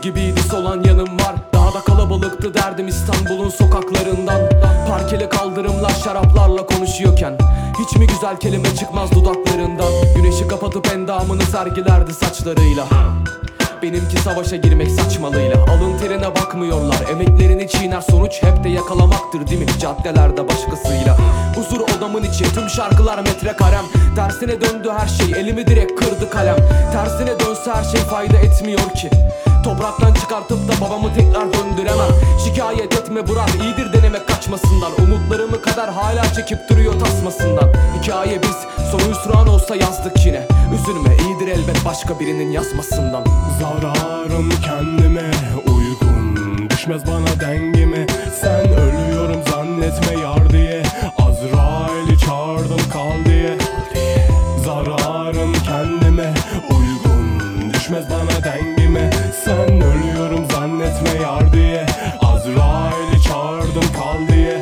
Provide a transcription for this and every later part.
gibiydi solan yanım var. Daha da kalabalıktı derdim İstanbul'un sokaklarından. Parkeli kaldırımlar şaraplarla konuşuyorken hiç mi güzel kelime çıkmaz dudaklarından. Güneşi kapatıp endamını sergilerdi saçlarıyla. Benimki savaşa girmek saçmalığıyla. Alın terine bakmıyorlar, emeklerini çiğner, sonuç hep de yakalamaktır değil mi? Caddelerde başkasıyla. Huzur odamın içi, tüm şarkılar metrekarem. Tersine döndü her şey, elimi direkt kırdı kalem. Tersine dönse her şey fayda etmiyor ki. Topraktan çıkartıp da babamı tekrar döndüremem. Şikayet etme Burak, iyidir denemek kaçmasından. Umutlarımı kader hala çekip duruyor tasmasından. Hikaye biz, sonu hüsran olsa yazdık yine. Üzülme, iyidir elbet başka birinin yazmasından. Zararım kendime uygun, düşmez bana dengime. Sen ölüyorum zannetme yar diye, Azrail'i çağırdım kal diye. Zararım kendime uygun, düşmez bana dengime. Sen ölüyorum zannetme yar diye, Azrail'i çağırdım kal diye.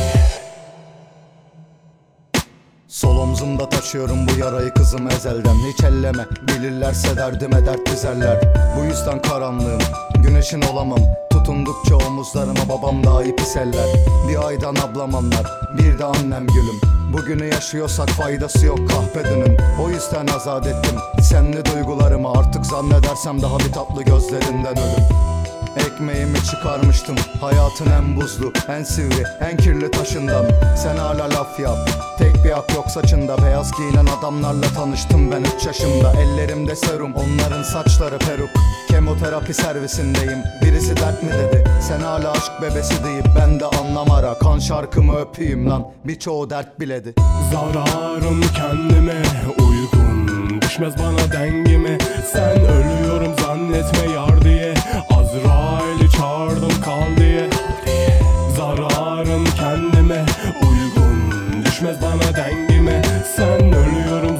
Sol omzumda taşıyorum bu yarayı kızım ezelden. Hiç elleme, bilirlerse derdime dert dizerler. Bu yüzden karanlığım, güneşin olamam. Tutundukça omuzlarıma babam dahi pis eller. Bir aydan ablam anlar, bir de annem gülüm. Bugünü yaşıyorsak faydası yok kahpedinin. O yüzden azat ettim senli duygularımı. Artık zannedersem daha bir tatlı gözlerinden ölüm. Ekmeğimi çıkarmıştım hayatın en buzlu, en sivri, en kirli taşından. Sen hala laf yap, tek bir ak yok saçında. Beyaz giyinen adamlarla tanıştım ben 3 yaşımda. Ellerimde serum, onların saçları peruk. Kemoterapi servisindeyim, birisi dert mi dedi. Sen hala aşk bebesi deyip ben de anlam ara. Kan şarkımı öpeyim lan, birçoğu dert biledi. Zararım kendime uygun, düşmez bana dengime. Sen ölüyorum zannetme yar diye, Azrail'i çağırdım kal diye. Zararım kendime uygun, düşmez bana dengime. Sen ölüyorum